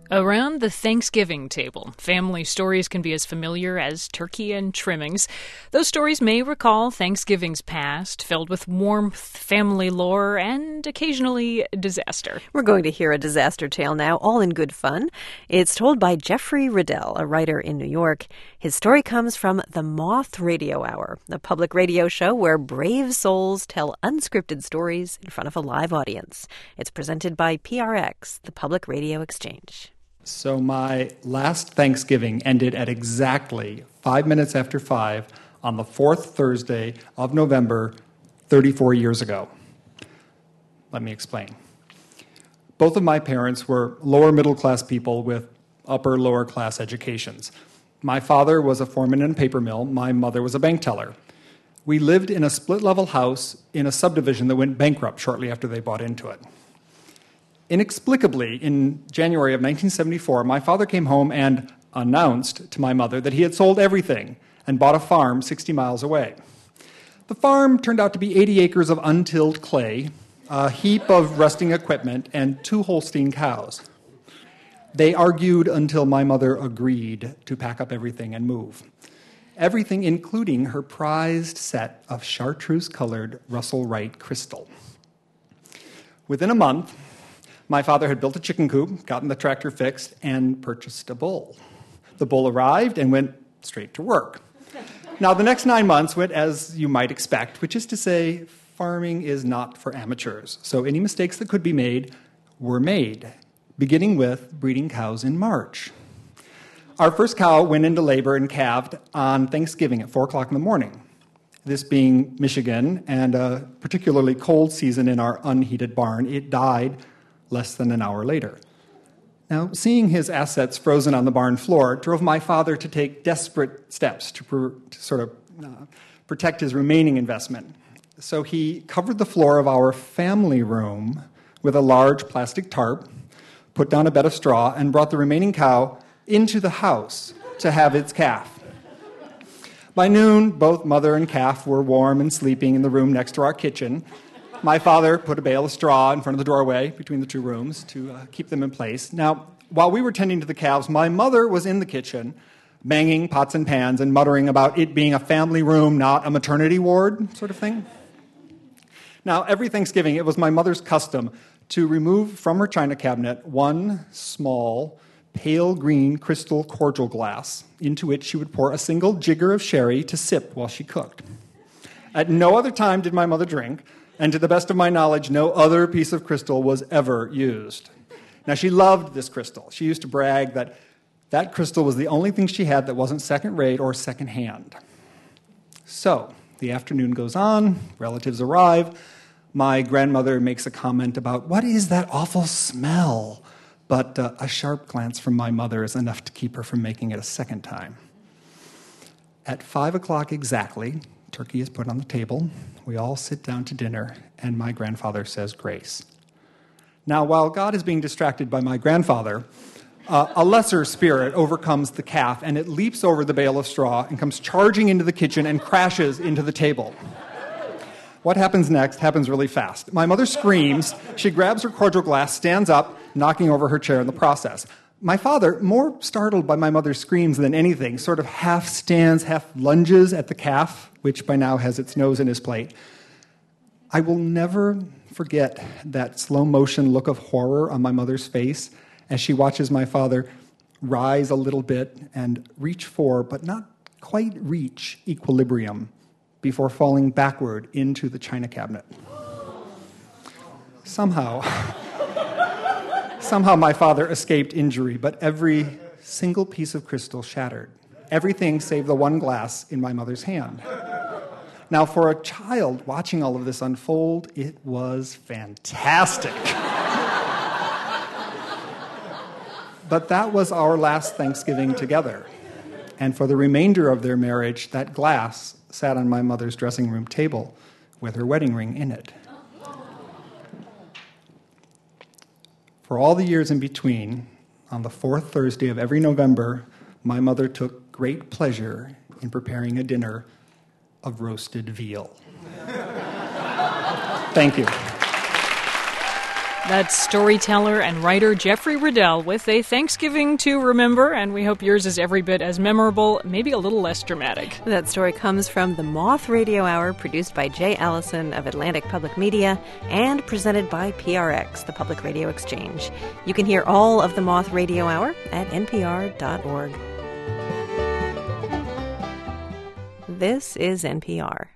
Around the Thanksgiving table, family stories can be as familiar as turkey and trimmings. Those stories may recall Thanksgiving's past, filled with warmth, family lore, and occasionally disaster. We're going to hear a disaster tale now, all in good fun. It's told by Jeffrey Riddell, a writer in New York. His story comes from The Moth Radio Hour, a public radio show where brave souls tell unscripted stories in front of a live audience. It's presented by PRX, the Public Radio Exchange. So my last Thanksgiving ended at exactly 5 minutes after 5 on the fourth Thursday of November 34 years ago. Let me explain. Both of my parents were lower middle class people with upper lower class educations. My father was a foreman in a paper mill. My mother was a bank teller. We lived in a split-level house in a subdivision that went bankrupt shortly after they bought into it. Inexplicably, in January of 1974, my father came home and announced to my mother that he had sold everything and bought a farm 60 miles away. The farm turned out to be 80 acres of untilled clay, a heap of rusting equipment, and 2 Holstein cows. They argued until my mother agreed to pack up everything and move. Everything, including her prized set of chartreuse-colored Russell Wright crystal. Within a month, my father had built a chicken coop, gotten the tractor fixed, and purchased a bull. The bull arrived and went straight to work. Now, the next 9 months went as you might expect, which is to say, farming is not for amateurs. So any mistakes that could be made were made, beginning with breeding cows in March. Our first cow went into labor and calved on Thanksgiving at 4 o'clock in the morning. This being Michigan and a particularly cold season in our unheated barn, it died less than an hour later. Now, seeing his assets frozen on the barn floor drove my father to take desperate steps to protect his remaining investment. So he covered the floor of our family room with a large plastic tarp, put down a bed of straw, and brought the remaining cow into the house to have its calf. By noon, both mother and calf were warm and sleeping in the room next to our kitchen. My father put a bale of straw in front of the doorway between the 2 rooms to keep them in place. Now, while we were tending to the calves, my mother was in the kitchen, banging pots and pans and muttering about it being a family room, not a maternity ward sort of thing. Now, every Thanksgiving, it was my mother's custom to remove from her china cabinet 1 small, pale green crystal cordial glass into which she would pour a single jigger of sherry to sip while she cooked. At no other time did my mother drink, and to the best of my knowledge, no other piece of crystal was ever used. Now, she loved this crystal. She used to brag that that crystal was the only thing she had that wasn't second-rate or second-hand. So, the afternoon goes on, relatives arrive. My grandmother makes a comment about, "What is that awful smell?" But a sharp glance from my mother is enough to keep her from making it a second time. At 5 o'clock exactly, turkey is put on the table. We all sit down to dinner, and my grandfather says grace. Now, while God is being distracted by my grandfather, a lesser spirit overcomes the calf, and it leaps over the bale of straw and comes charging into the kitchen and crashes into the table. What happens next happens really fast. My mother screams. She grabs her cordial glass, stands up, knocking over her chair in the process. My father, more startled by my mother's screams than anything, sort of half stands, half lunges at the calf, which by now has its nose in his plate. I will never forget that slow-motion look of horror on my mother's face as she watches my father rise a little bit and reach for, but not quite reach, equilibrium before falling backward into the china cabinet. Somehow my father escaped injury, but every single piece of crystal shattered. Everything save the 1 glass in my mother's hand. Now, for a child watching all of this unfold, it was fantastic. But that was our last Thanksgiving together. And for the remainder of their marriage, that glass sat on my mother's dressing room table with her wedding ring in it. For all the years in between, on the fourth Thursday of every November, my mother took great pleasure in preparing a dinner of roasted veal. Thank you. That's storyteller and writer Jeffrey Riddell with a Thanksgiving to remember, and we hope yours is every bit as memorable, maybe a little less dramatic. That story comes from the Moth Radio Hour, produced by Jay Allison of Atlantic Public Media and presented by PRX, the Public Radio Exchange. You can hear all of the Moth Radio Hour at npr.org. This is NPR.